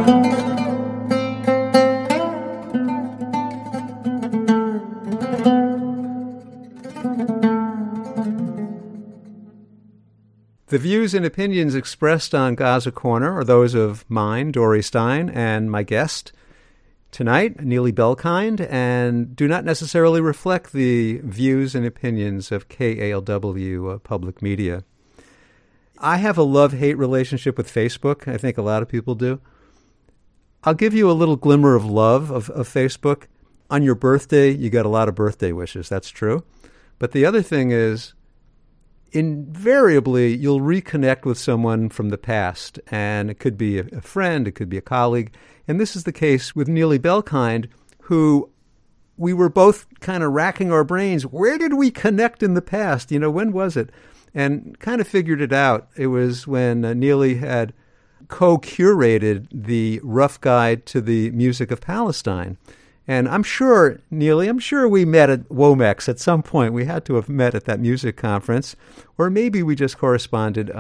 The views and opinions expressed on Gaza Corner are those of mine, Dory Stein, and my guest tonight, Neely Belkind, and do not necessarily reflect the views and opinions of KALW Public Media. I have a love-hate relationship with Facebook. I think a lot of people do. I'll give you a little glimmer of love of Facebook. On your birthday, you got a lot of birthday wishes. That's true. But the other thing is, invariably, you'll reconnect with someone from the past, and it could be a friend, it could be a colleague. And this is the case with Neely Belkind, who we were both kind of racking our brains. Where did we connect in the past? When was it? And kind of figured it out. It was when Neely had co-curated the Rough Guide to the Music of Palestine. And I'm sure, Neely, we met at Womex at some point. We had to have met at that music conference, or maybe we just corresponded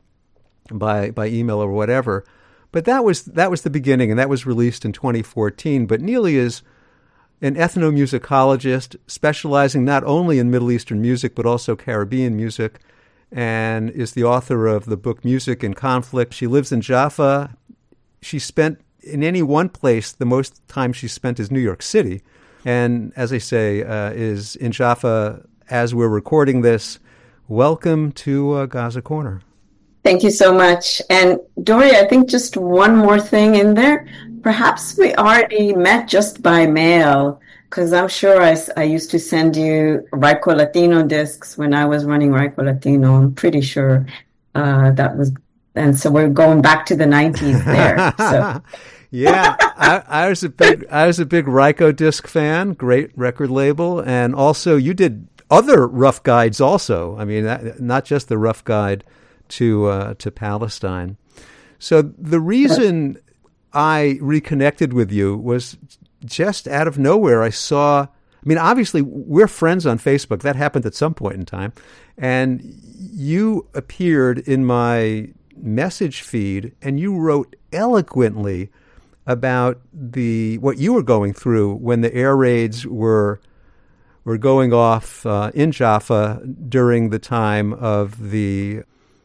by email or whatever. But that was the beginning, and that was released in 2014. But Neely is an ethnomusicologist specializing not only in Middle Eastern music but also Caribbean music, and is the author of the book Music in Conflict. She lives in Jaffa. She spent in any one place, the most time she spent is New York City. And as I say, is in Jaffa as we're recording this. Welcome to Gaza Corner. Thank you so much. And Dory, I think just one more thing in there. Perhaps we already met just by mail, because I'm sure I used to send you Raico Latino discs when I was running Raico Latino. I'm pretty sure that was... And so we're going back to the 90s there. So. Yeah, I was a big Raico disc fan, great record label, and also you did other Rough Guides also. I mean, not just the Rough Guide to Palestine. So the reason I reconnected with you was just out of nowhere. I saw, obviously we're friends on Facebook. That happened at some point in time, and you appeared in my message feed, and you wrote eloquently about what you were going through when the air raids were going off in Jaffa during the time of the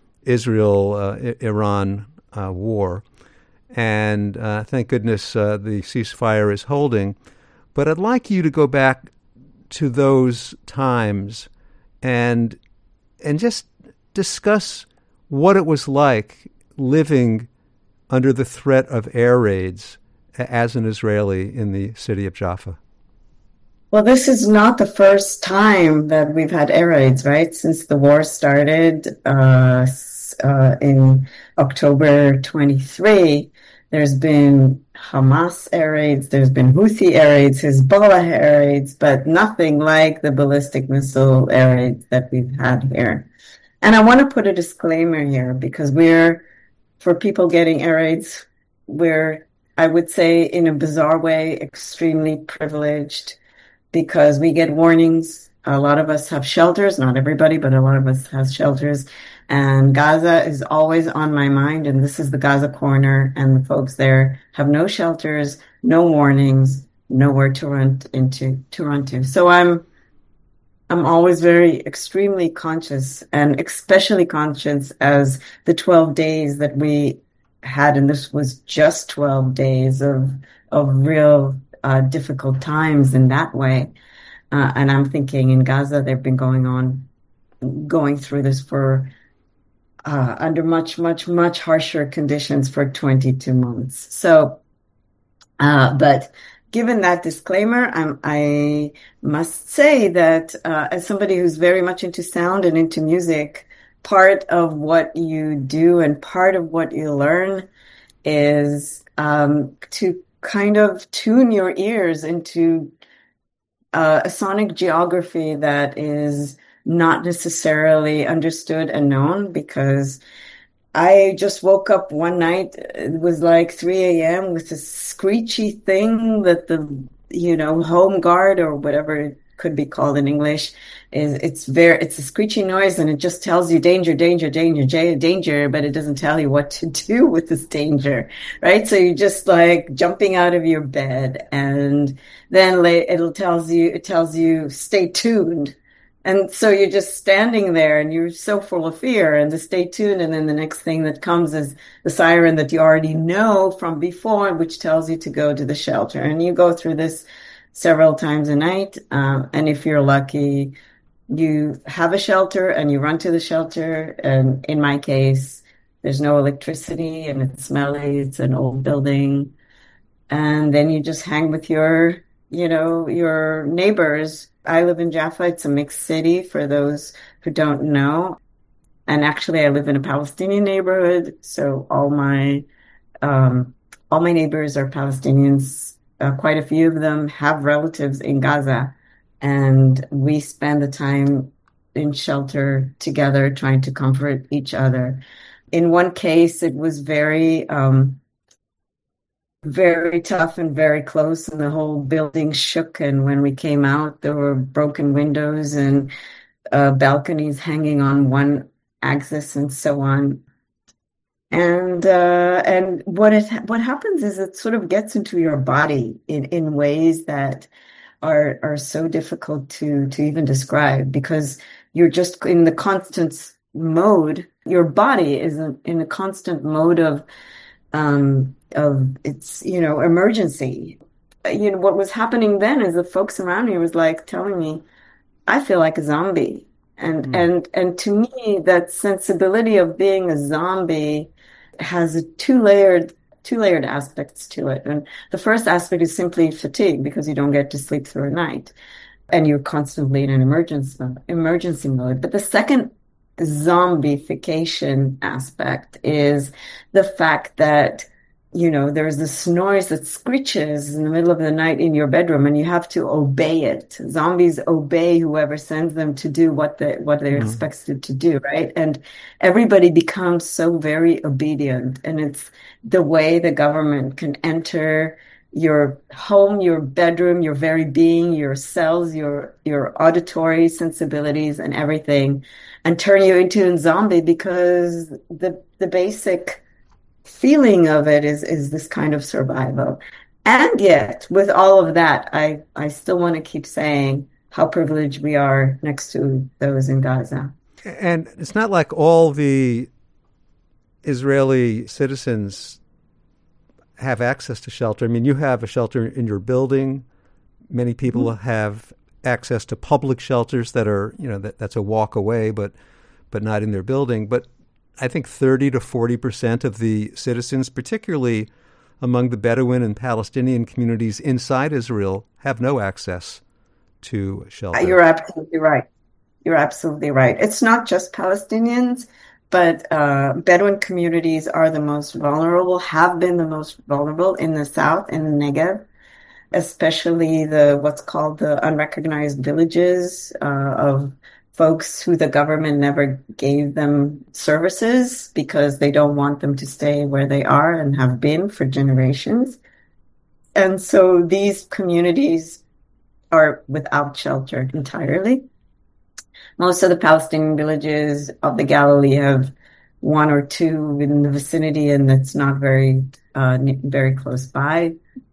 Israel-Iran war. And thank goodness the ceasefire is holding. But I'd like you to go back to those times and just discuss what it was like living under the threat of air raids as an Israeli in the city of Jaffa. Well, this is not the first time that we've had air raids, right? Since the war started in October 23, there's been Hamas air raids, there's been Houthi air raids, Hezbollah air raids, but nothing like the ballistic missile air raids that we've had here. And I want to put a disclaimer here, because for people getting air raids, we're, I would say in a bizarre way, extremely privileged, because we get warnings. A lot of us have shelters, not everybody, but a lot of us have shelters. And Gaza is always on my mind, and this is the Gaza Corner, and the folks there have no shelters, no warnings, nowhere to run to. So I'm always very extremely conscious, and especially conscious as the 12 days that we had, and this was just 12 days of real difficult times in that way. And I'm thinking in Gaza, they've been going through this for under much, much, much harsher conditions for 22 months. So, but given that disclaimer, I must say that as somebody who's very much into sound and into music, part of what you do and part of what you learn is to kind of tune your ears into a sonic geography that is not necessarily understood and known, because I just woke up one night, it was like 3 a.m. with a screechy thing that the, home guard or whatever could be called in English, is it's a screechy noise and it just tells you danger, danger, danger, danger, but it doesn't tell you what to do with this danger, right? So you're just like jumping out of your bed, and then it tells you stay tuned. And so you're just standing there and you're so full of fear and to stay tuned. And then the next thing that comes is the siren that you already know from before, which tells you to go to the shelter. And you go through this several times a night. And if you're lucky, you have a shelter and you run to the shelter. And in my case, there's no electricity and it's smelly. It's an old building. And then you just hang with your neighbors. I live in Jaffa. It's a mixed city for those who don't know. And actually, I live in a Palestinian neighborhood. So all my neighbors are Palestinians. Quite a few of them have relatives in Gaza. And we spend the time in shelter together, trying to comfort each other. In one case, it was very tough and very close, and the whole building shook. And when we came out, there were broken windows and balconies hanging on one axis and so on. And what happens is it sort of gets into your body in ways that are so difficult to even describe, because you're just in the constant mode. Your body is in a constant mode of its, emergency. What was happening then is the folks around me was like telling me, I feel like a zombie. And to me, that sensibility of being a zombie has a two-layered aspects to it. And the first aspect is simply fatigue, because you don't get to sleep through a night and you're constantly in an emergency mode. But the second zombification aspect is the fact that, there's this noise that screeches in the middle of the night in your bedroom and you have to obey it. Zombies obey whoever sends them to do what they're expected to do, right? And everybody becomes so very obedient. And it's the way the government can enter your home, your bedroom, your very being, your cells, your auditory sensibilities and everything, and turn you into a zombie, because the basic feeling of it is this kind of survival. And yet, with all of that, I still want to keep saying how privileged we are next to those in Gaza. And it's not like all the Israeli citizens have access to shelter. I mean, you have a shelter in your building. Many people have access to public shelters that are, that's a walk away, but not in their building. But I think 30 to 40% of the citizens, particularly among the Bedouin and Palestinian communities inside Israel, have no access to shelter. You're absolutely right. It's not just Palestinians, but Bedouin communities are the most vulnerable, have been the most vulnerable in the south, in the Negev, especially what's called the unrecognized villages of folks who the government never gave them services because they don't want them to stay where they are and have been for generations. And so these communities are without shelter entirely. Most of the Palestinian villages of the Galilee have one or two in the vicinity, and that's not very close by.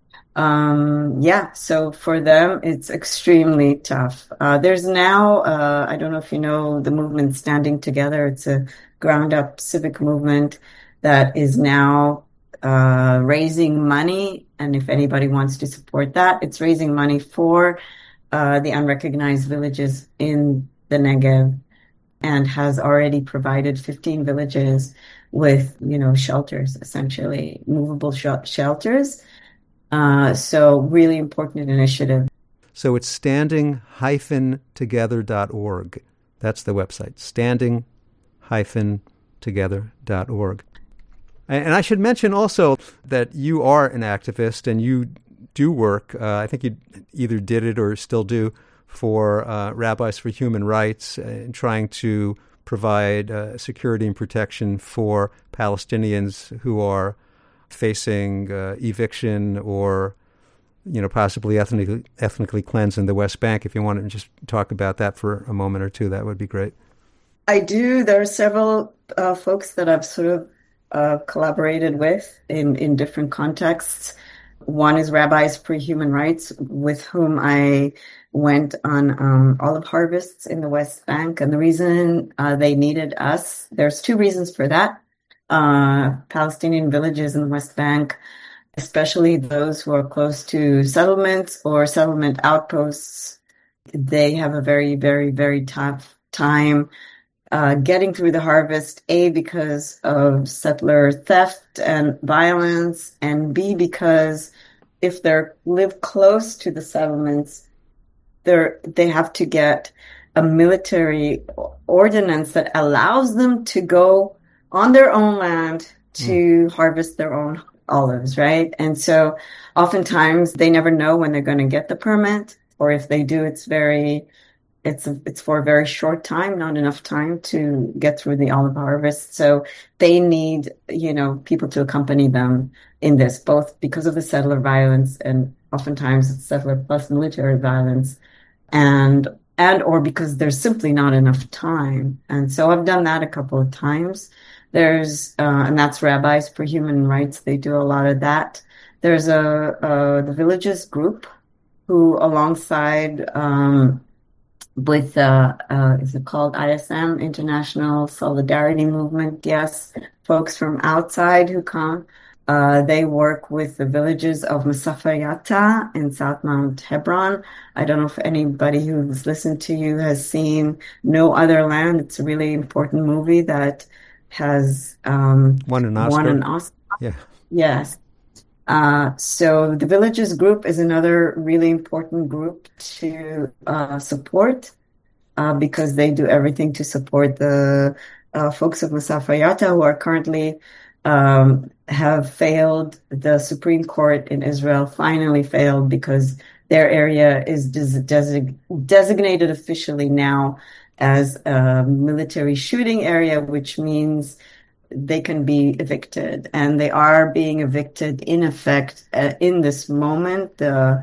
So for them, it's extremely tough. There's now, I don't know if you know the movement Standing Together. It's a ground-up civic movement that is now raising money. And if anybody wants to support that, it's raising money for the unrecognized villages in the Negev, and has already provided 15 villages with, shelters, essentially movable shelters. So really important initiative. So it's standing-together.org. That's the website, standing-together.org. And I should mention also that you are an activist and you do work, I think you either did it or still do, for Rabbis for Human Rights, trying to provide security and protection for Palestinians who are facing eviction or possibly ethnically cleansed in the West Bank. If you want to just talk about that for a moment or two, that would be great. I do. There are several folks that I've sort of collaborated with in different contexts. One is Rabbis for Human Rights, with whom I went on olive harvests in the West Bank. And the reason they needed us, there's two reasons for that. Palestinian villages in the West Bank, especially those who are close to settlements or settlement outposts, they have a very, very, very tough time getting through the harvest, A, because of settler theft and violence, and B, because if they live close to the settlements, they have to get a military ordinance that allows them to go on their own land to harvest their own olives, right? And so oftentimes they never know when they're going to get the permit, or if they do, it's for a very short time, not enough time to get through the olive harvest. So they need, people to accompany them in this, both because of the settler violence and oftentimes it's settler plus military violence, and or because there's simply not enough time. And so I've done that a couple of times. And that's Rabbis for Human Rights. They do a lot of that. There's the Villages group who alongside, with is it called ISM, International Solidarity Movement? Yes, folks from outside who come. They work with the villages of Masafer Yatta in South Mount Hebron. I don't know if anybody who's listened to you has seen No Other Land. It's a really important movie that has won an Oscar. Yeah. Yes. So the Villages group is another really important group to support because they do everything to support the folks of Masafer Yatta who are currently have failed. The Supreme Court in Israel finally failed because their area is designated officially now as a military shooting area, which means they can be evicted, and they are being evicted in effect in this moment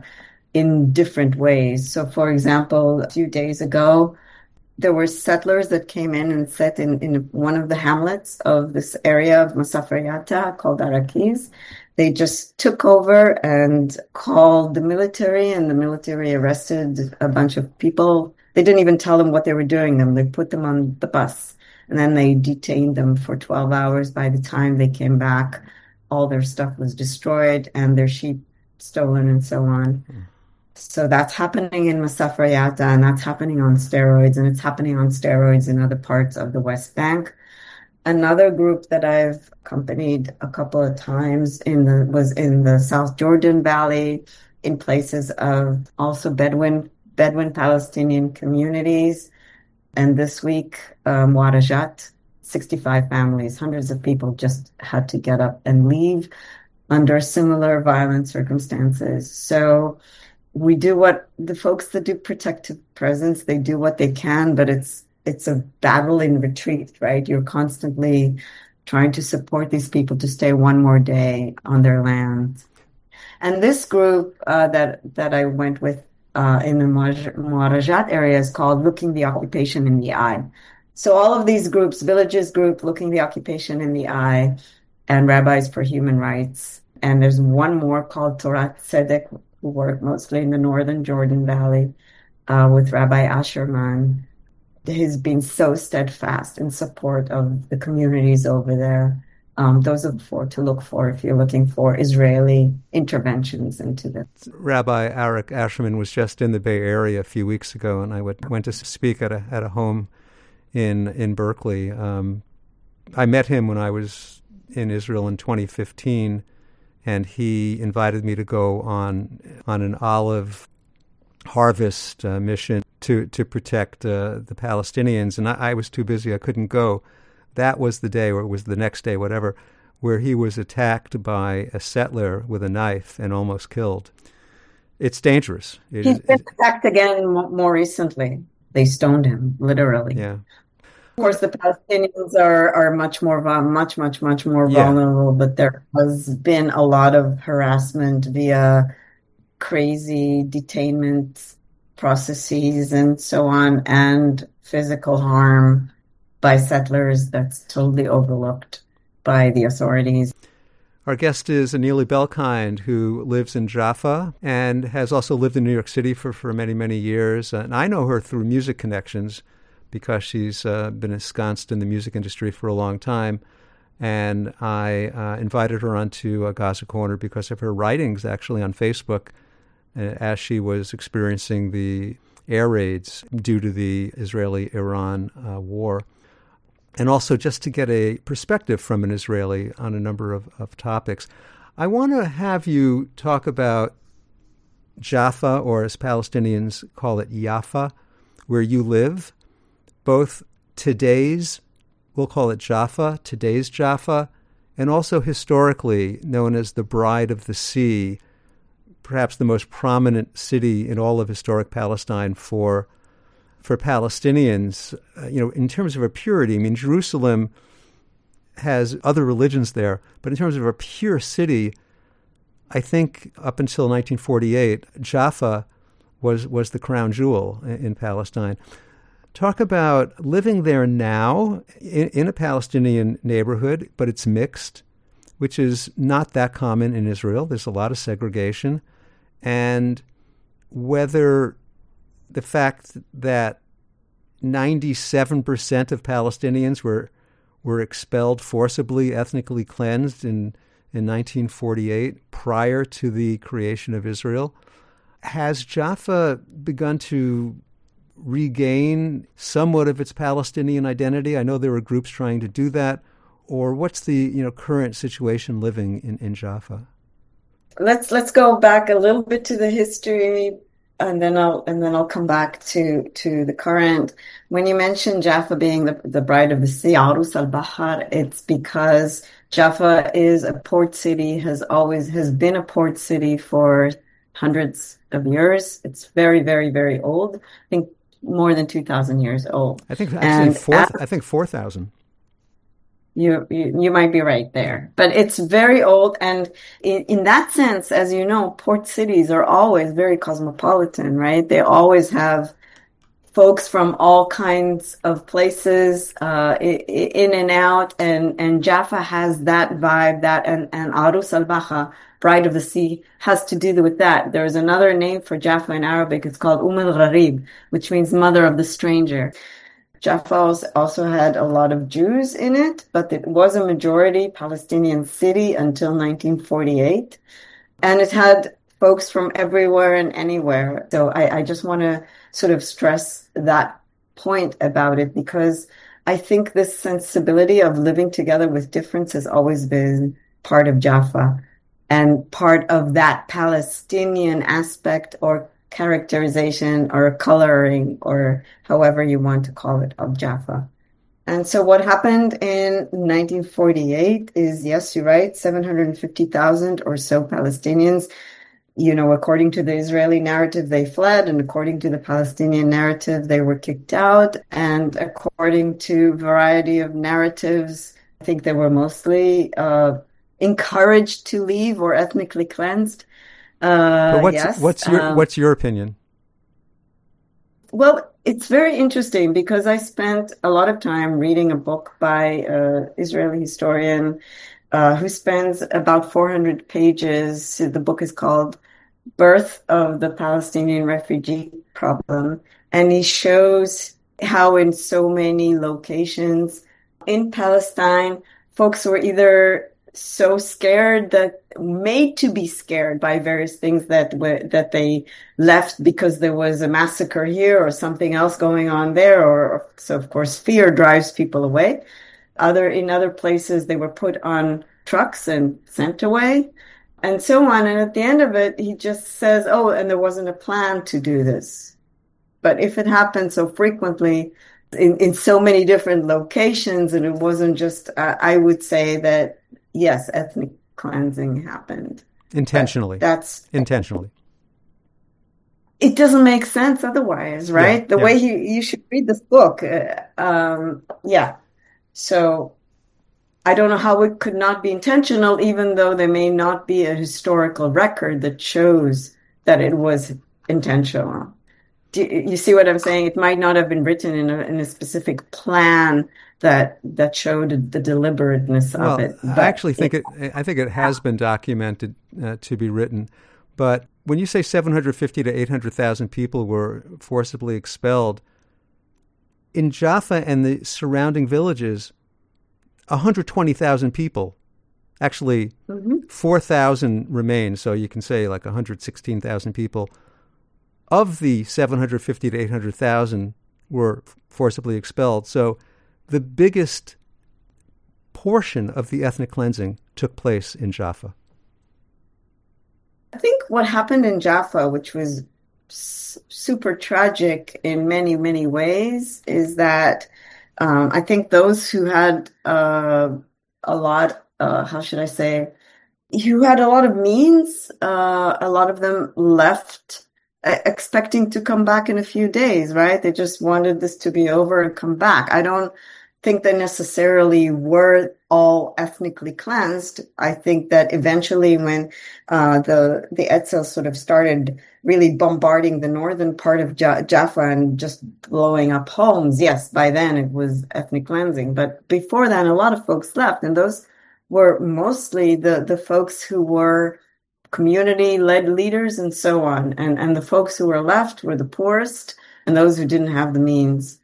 in different ways. So, for example, a few days ago, there were settlers that came in and set in one of the hamlets of this area of Masafer Yatta called Arakiz. They just took over and called the military, and the military arrested a bunch of people. They didn't even tell them what they were doing them. They put them on the bus, and then they detained them for 12 hours. By the time they came back, all their stuff was destroyed and their sheep stolen and so on. So that's happening in Masafer Yatta, and that's happening on steroids, and it's happening on steroids in other parts of the West Bank. Another group that I've accompanied a couple of times was in the South Jordan Valley, in places of also Bedouin Palestinian communities. And this week, Warajat, 65 families, hundreds of people just had to get up and leave under similar violent circumstances. So we do what the folks that do protective presence, they do what they can, but it's a battle in retreat, right? You're constantly trying to support these people to stay one more day on their land. And this group that I went with in the Muarajat area is called Looking the Occupation in the Eye. So all of these groups, Villages group, Looking the Occupation in the Eye, and Rabbis for Human Rights. And there's one more called Torah Tzedek, who work mostly in the northern Jordan Valley with Rabbi Asherman. He's been so steadfast in support of the communities over there. Those are four to look for if you're looking for Israeli interventions into this. Rabbi Arik Asherman was just in the Bay Area a few weeks ago, and I went to speak at a home in Berkeley. I met him when I was in Israel in 2015, and he invited me to go on an olive harvest mission to protect the Palestinians, and I was too busy. I couldn't go. That was the day, or it was the next day, whatever, where he was attacked by a settler with a knife and almost killed. It's dangerous. He's been attacked again more recently. They stoned him, literally. Yeah. Of course, the Palestinians are much more vulnerable, but there has been a lot of harassment via crazy detainment processes and so on, and physical harm by settlers that's totally overlooked by the authorities. Our guest is Anili Belkind, who lives in Jaffa and has also lived in New York City for many, many years. And I know her through music connections because she's been ensconced in the music industry for a long time. And I invited her onto Gaza Corner because of her writings, actually, on Facebook, as she was experiencing the air raids due to the Israeli-Iran war. And also just to get a perspective from an Israeli on a number of topics. I want to have you talk about Jaffa, or as Palestinians call it, Yafa, where you live, both we'll call it Jaffa, today's Jaffa, and also historically known as the Bride of the Sea, perhaps the most prominent city in all of historic Palestine for Palestinians, in terms of a purity. I mean, Jerusalem has other religions there, but in terms of a pure city, I think up until 1948, Jaffa was the crown jewel in Palestine. Talk about living there now in a Palestinian neighborhood, but it's mixed, which is not that common in Israel. There's a lot of segregation. And whether the fact that 97% of Palestinians were expelled forcibly, ethnically cleansed in 1948, prior to the creation of Israel. Has Jaffa begun to regain somewhat of its Palestinian identity? I know there were groups trying to do that. Or what's the current situation living in Jaffa? Let's go back a little bit to the history, and then I'll come back to the current. When you mentioned Jaffa being the bride of the sea, Arus al-Bahar, it's because Jaffa is a port city, has been a port city for hundreds of years. It's very, very, very old. I think more than 2,000 years old. I think actually 4,000. You might be right there, but it's very old. And in that sense, as you know, port cities are always very cosmopolitan, right? They always have folks from all kinds of places, in and out. And Jaffa has that vibe, and Arus al-Baha, Bride of the Sea, has to do with that. There's another name for Jaffa in Arabic. It's called al-Gharib, which means mother of the stranger. Jaffa also had a lot of Jews in it, but it was a majority Palestinian city until 1948. And it had folks from everywhere and anywhere. So I just want to sort of stress that point about it, because I think this sensibility of living together with difference has always been part of Jaffa and part of that Palestinian aspect or characterization or coloring, or however you want to call it, of Jaffa. And so what happened in 1948 is, yes, you're right, 750,000 or so Palestinians. According to the Israeli narrative, they fled, and according to the Palestinian narrative, they were kicked out. And according to a variety of narratives, I think they were mostly encouraged to leave or ethnically cleansed. But what's your opinion? Well, it's very interesting because I spent a lot of time reading a book by an Israeli historian who spends about 400 pages. The book is called Birth of the Palestinian Refugee Problem. And he shows how in so many locations in Palestine, folks were either so scared, that made to be scared by various things that they left because there was a massacre here or something else going on there, so of course fear drives people away. In other places they were put on trucks and sent away, and so on. And at the end of it, he just says, "Oh, and there wasn't a plan to do this." But if it happened so frequently in so many different locations, and it wasn't just, I would say that yes, ethnic cleansing happened. Intentionally. That's intentionally. It doesn't make sense otherwise, right? The way you should read this book. So I don't know how it could not be intentional, even though there may not be a historical record that shows that it was intentional. Do you see what I'm saying? It might not have been written in a specific plan that showed the deliberateness of it. I actually think I think it has been documented to be written. But when you say 750 to 800,000 people were forcibly expelled, in Jaffa and the surrounding villages, 120,000 people, actually 4,000 remain, so you can say like 116,000 people. Of the 750 to 800,000 were forcibly expelled. So the biggest portion of the ethnic cleansing took place in Jaffa. I think what happened in Jaffa, which was super tragic in many, many ways, is that I think those who had a lot, how should I say, who had a lot of means, a lot of them left expecting to come back in a few days, right? They just wanted this to be over and come back. I don't think they necessarily were all ethnically cleansed. I think that eventually when the Etzel sort of started really bombarding the northern part of Jaffa and just blowing up homes, yes, by then it was ethnic cleansing. But before then, a lot of folks left, and those were mostly the folks who were community-led leaders and so on. And the folks who were left were the poorest and those who didn't have the means.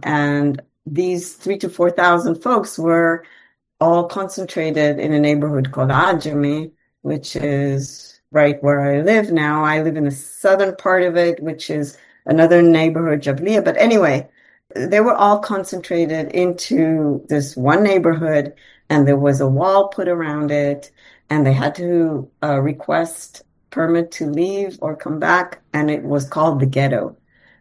And these 3,000 to 4,000 folks were all concentrated in a neighborhood called Ajami, which is right where I live now. I live in the southern part of it, which is another neighborhood, Jabliya. But anyway, they were all concentrated into this one neighborhood, and there was a wall put around it, and they had to request permit to leave or come back, and it was called the ghetto.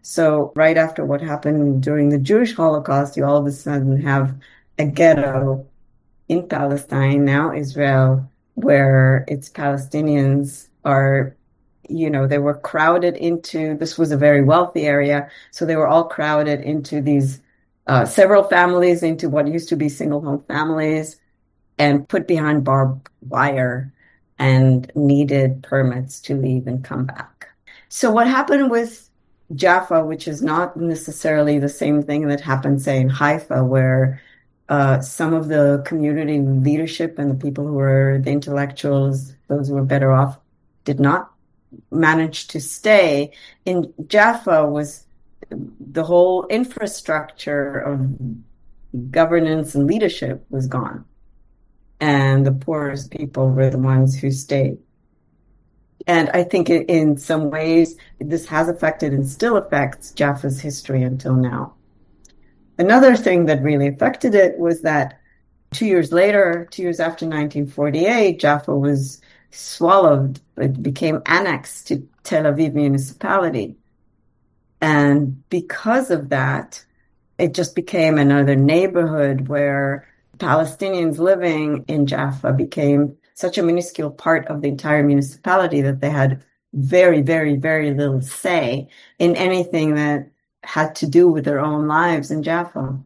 So right after what happened during the Jewish Holocaust, you all of a sudden have a ghetto in Palestine, now Israel, where its Palestinians are, they were crowded into, this was a very wealthy area, so they were all crowded into these several families, into what used to be single home families, and put behind barbed wire and needed permits to leave and come back. So what happened with Jaffa, which is not necessarily the same thing that happened, say, in Haifa, where some of the community leadership and the people who were the intellectuals, those who were better off, did not manage to stay. In Jaffa was the whole infrastructure of governance and leadership was gone. And the poorest people were the ones who stayed. And I think in some ways, this has affected and still affects Jaffa's history until now. Another thing that really affected it was that 2 years later, 2 years after 1948, Jaffa was swallowed. It became annexed to Tel Aviv municipality. And because of that, it just became another neighborhood where Palestinians living in Jaffa became such a minuscule part of the entire municipality that they had very, very, very little say in anything that had to do with their own lives in Jaffa.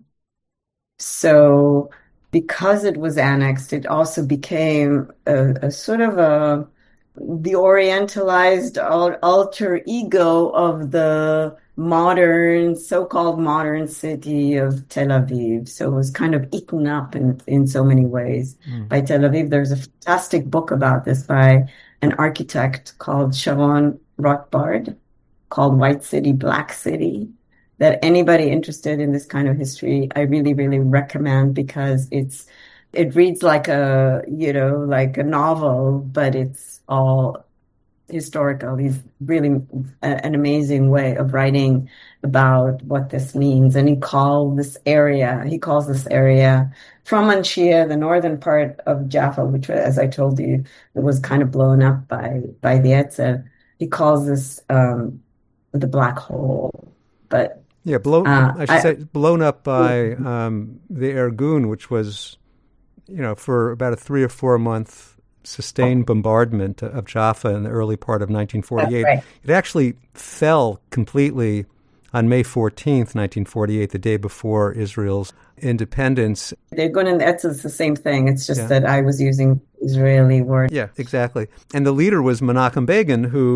So because it was annexed, it also became a sort of the orientalized alter ego of the so-called modern city of Tel Aviv. So it was kind of eaten up in so many ways by Tel Aviv. There's a fantastic book about this by an architect called Sharon Rothbard, called White City, Black City, that anybody interested in this kind of history, I really, really recommend, because it reads like a novel, but it's all historical. He's really an amazing way of writing about what this means. And he calls this area from Anshia, the northern part of Jaffa, which, as I told you, it was kind of blown up by the Etzel. He calls this the black hole. But yeah, blown up by the Irgun, which was, for about a 3 or 4 month sustained bombardment of Jaffa in the early part of 1948. Right. It actually fell completely on May 14th, 1948, the day before Israel's independence. The Irgun and the Etzel is the same thing. It's just that I was using Israeli word. Yeah, exactly. And the leader was Menachem Begin, who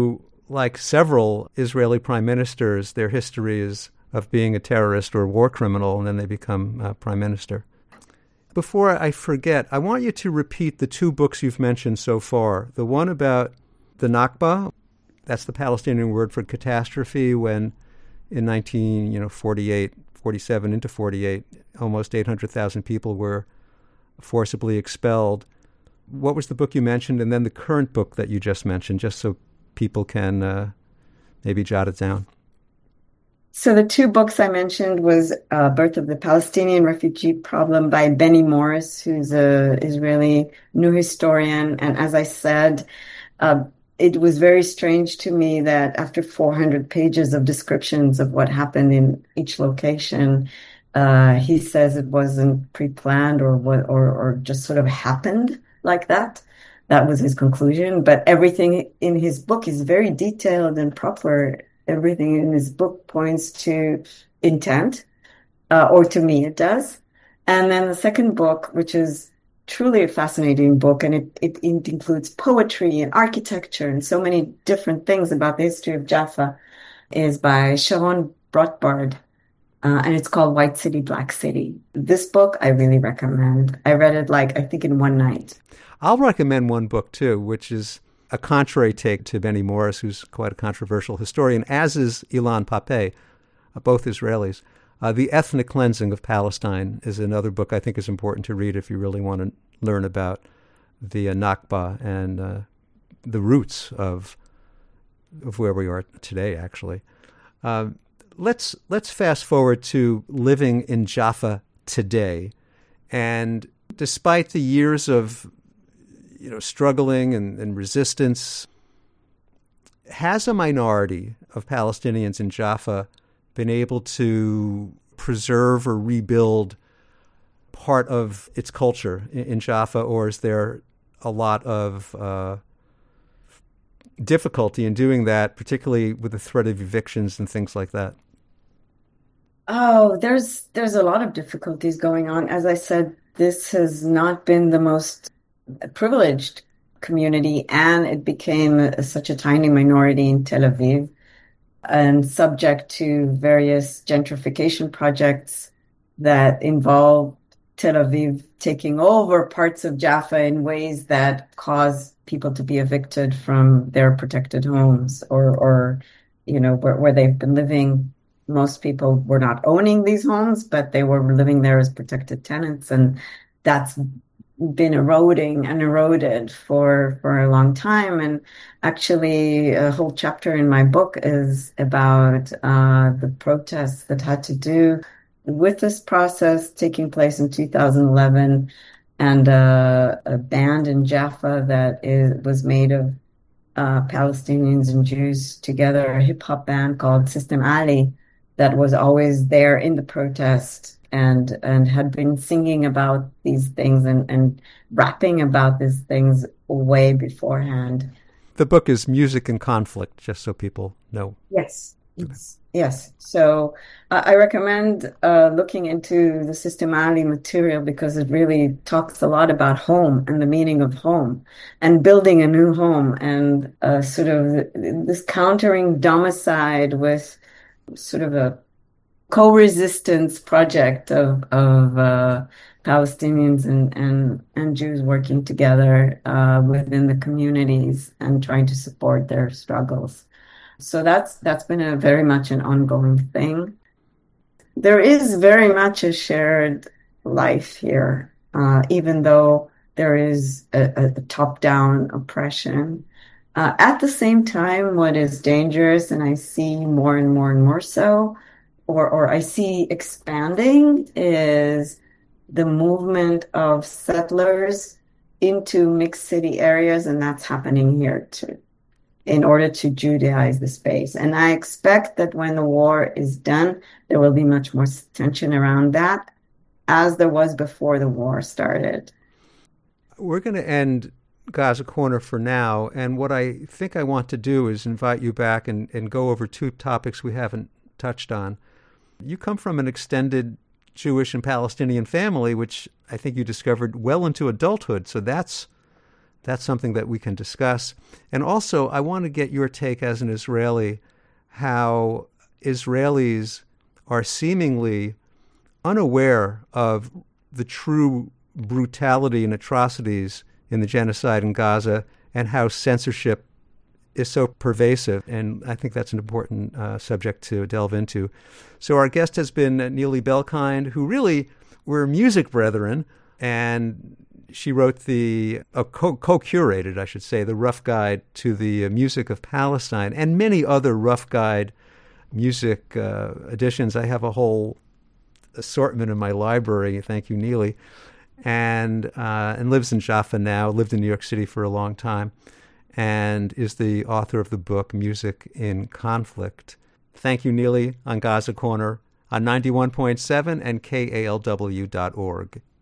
like several Israeli prime ministers, their history is of being a terrorist or a war criminal, and then they become prime minister. Before I forget, I want you to repeat the two books you've mentioned so far. The one about the Nakba, that's the Palestinian word for catastrophe, when in 1948, 47 into 48, almost 800,000 people were forcibly expelled. What was the book you mentioned? And then the current book that you just mentioned, just so people can maybe jot it down. So the two books I mentioned was Birth of the Palestinian Refugee Problem by Benny Morris, who's an Israeli new historian. And as I said, it was very strange to me that after 400 pages of descriptions of what happened in each location, he says it wasn't pre-planned or just sort of happened like that. That was his conclusion. But everything in his book is very detailed and proper. Everything in his book points to intent, or to me it does. And then the second book, which is truly a fascinating book, and it includes poetry and architecture and so many different things about the history of Jaffa, is by Sharon Brotbard, and it's called White City, Black City. This book I really recommend. I read it I think in one night. I'll recommend one book too, which is a contrary take to Benny Morris, who's quite a controversial historian, as is Ilan Pappé, both Israelis. The Ethnic Cleansing of Palestine is another book I think is important to read if you really want to learn about the Nakba and the roots of where we are today, actually. Let's fast forward to living in Jaffa today. And despite the years of struggling and resistance, has a minority of Palestinians in Jaffa been able to preserve or rebuild part of its culture in Jaffa, or is there a lot of difficulty in doing that, particularly with the threat of evictions and things like that? Oh, there's a lot of difficulties going on. As I said, this has not been the most privileged community, and it became such a tiny minority in Tel Aviv and subject to various gentrification projects that involve Tel Aviv taking over parts of Jaffa in ways that cause people to be evicted from their protected homes or where they've been living. Most people were not owning these homes, but they were living there as protected tenants, and that's been eroding and eroded for a long time. And actually, a whole chapter in my book is about the protests that had to do with this process taking place in 2011, and a band in Jaffa that was made of Palestinians and Jews together, a hip-hop band called System Ali, that was always there in the protest and had been singing about these things and rapping about these things way beforehand. The book is Music and Conflict, just so people know. Yes. Yes. So I recommend looking into the System Ali material because it really talks a lot about home and the meaning of home and building a new home and sort of this countering domicide with sort of a co-resistance project of Palestinians and Jews working together within the communities and trying to support their struggles. So that's been very much an ongoing thing. There is very much a shared life here, even though there is a top-down oppression. At the same time, what is dangerous, and I see more and more and more so, or I see expanding, is the movement of settlers into mixed city areas, and that's happening here too, in order to Judaize the space. And I expect that when the war is done, there will be much more tension around that, as there was before the war started. We're going to end Gaza Corner for now, and what I think I want to do is invite you back and go over two topics we haven't touched on. You come from an extended Jewish and Palestinian family, which I think you discovered well into adulthood, so that's that's something that we can discuss. And also, I want to get your take as an Israeli, how Israelis are seemingly unaware of the true brutality and atrocities in the genocide in Gaza and how censorship is so pervasive. And I think that's an important subject to delve into. So our guest has been Neely Belkind, who really were music brethren, and she wrote co-curated, I should say, the Rough Guide to the Music of Palestine and many other Rough Guide music editions. I have a whole assortment in my library. Thank you, Neely. And lives in Jaffa now, lived in New York City for a long time, and is the author of the book Music in Conflict. Thank you, Neely, on Gaza Corner on 91.7 and KALW.org.